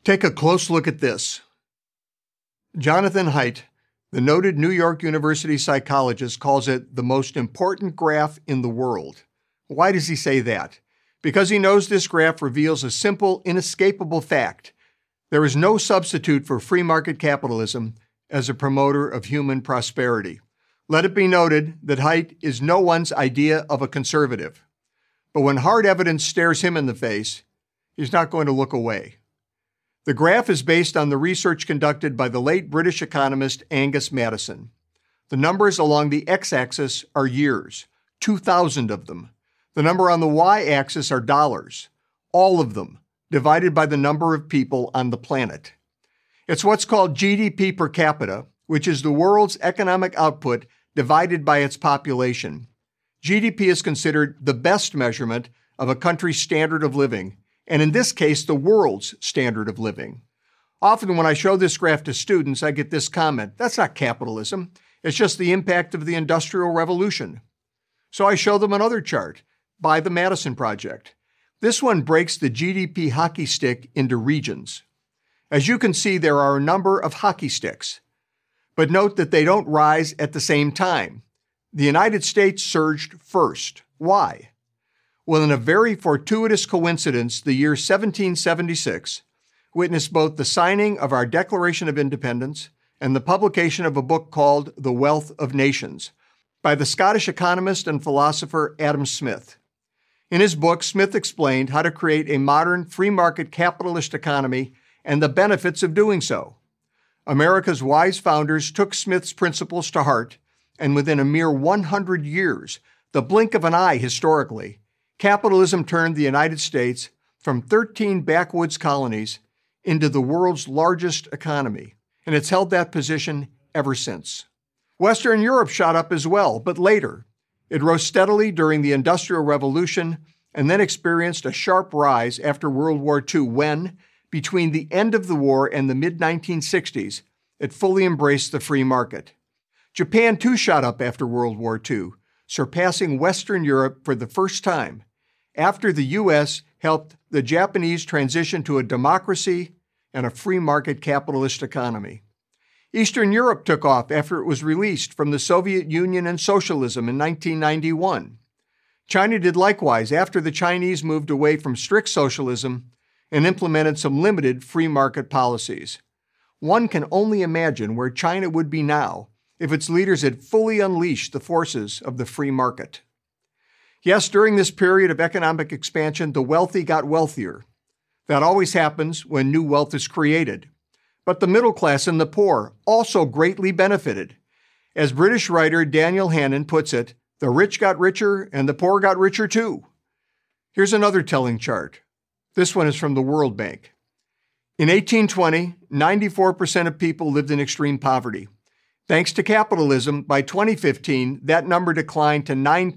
Take a close look at this. Jonathan Haidt, the noted New York University psychologist, calls it the most important graph in the world. Why does he say that? Because he knows this graph reveals a simple, inescapable fact. There is no substitute for free market capitalism as a promoter of human prosperity. Let it be noted that Haidt is no one's idea of a conservative. But when hard evidence stares him in the face, he's not going to look away. The graph is based on the research conducted by the late British economist Angus Maddison. The numbers along the x-axis are years, 2,000 of them. The number on the y-axis are dollars, all of them, divided by the number of people on the planet. It's what's called GDP per capita, which is the world's economic output divided by its population. GDP is considered the best measurement of a country's standard of living, and in this case, the world's standard of living. Often when I show this graph to students, I get this comment: that's not capitalism, it's just the impact of the Industrial Revolution. So I show them another chart by the Madison Project. This one breaks the GDP hockey stick into regions. As you can see, there are a number of hockey sticks. But note that they don't rise at the same time. The United States surged first. Why? Well, in a very fortuitous coincidence, the year 1776 witnessed both the signing of our Declaration of Independence and the publication of a book called The Wealth of Nations by the Scottish economist and philosopher Adam Smith. In his book, Smith explained how to create a modern free market capitalist economy and the benefits of doing so. America's wise founders took Smith's principles to heart, and within a mere 100 years, the blink of an eye historically, capitalism turned the United States from 13 backwoods colonies into the world's largest economy, and it's held that position ever since. Western Europe shot up as well, but later. It rose steadily during the Industrial Revolution and then experienced a sharp rise after World War II when, between the end of the war and the mid-1960s, it fully embraced the free market. Japan too shot up after World War II, surpassing Western Europe for the first time, after the U.S. helped the Japanese transition to a democracy and a free market capitalist economy. Eastern Europe took off after it was released from the Soviet Union and socialism in 1991. China did likewise after the Chinese moved away from strict socialism and implemented some limited free market policies. One can only imagine where China would be now if its leaders had fully unleashed the forces of the free market. Yes, during this period of economic expansion, the wealthy got wealthier. That always happens when new wealth is created. But the middle class and the poor also greatly benefited. As British writer Daniel Hannan puts it, the rich got richer and the poor got richer too. Here's another telling chart. This one is from the World Bank. In 1820, 94% of people lived in extreme poverty. Thanks to capitalism, by 2015, that number declined to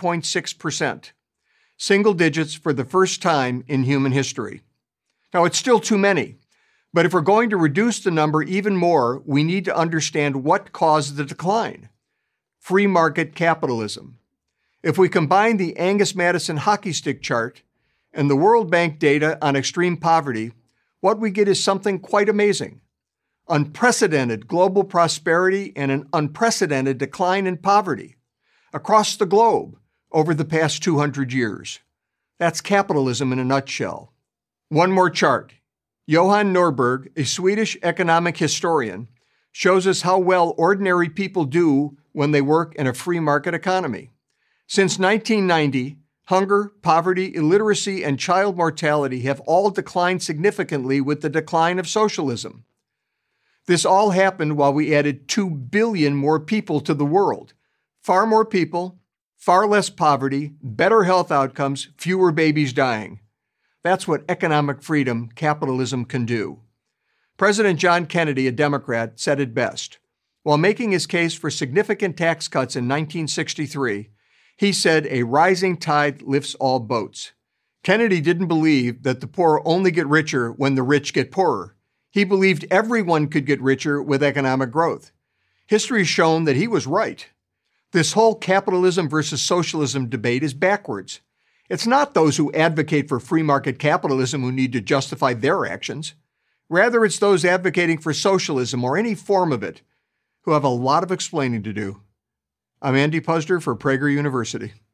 9.6%, single digits for the first time in human history. Now, it's still too many, but if we're going to reduce the number even more, we need to understand what caused the decline: free market capitalism. If we combine the Angus Maddison hockey stick chart and the World Bank data on extreme poverty, what we get is something quite amazing: unprecedented global prosperity and an unprecedented decline in poverty across the globe over the past 200 years. That's capitalism in a nutshell. One more chart. Johan Norberg, a Swedish economic historian, shows us how well ordinary people do when they work in a free market economy. Since 1990, hunger, poverty, illiteracy, and child mortality have all declined significantly with the decline of socialism. This all happened while we added 2 billion more people to the world. Far more people, far less poverty, better health outcomes, fewer babies dying. That's what economic freedom, capitalism can do. President John Kennedy, a Democrat, said it best. While making his case for significant tax cuts in 1963, he said a rising tide lifts all boats. Kennedy didn't believe that the poor only get richer when the rich get poorer. He believed everyone could get richer with economic growth. History has shown that he was right. This whole capitalism versus socialism debate is backwards. It's not those who advocate for free market capitalism who need to justify their actions. Rather, it's those advocating for socialism or any form of it who have a lot of explaining to do. I'm Andy Puzder for Prager University.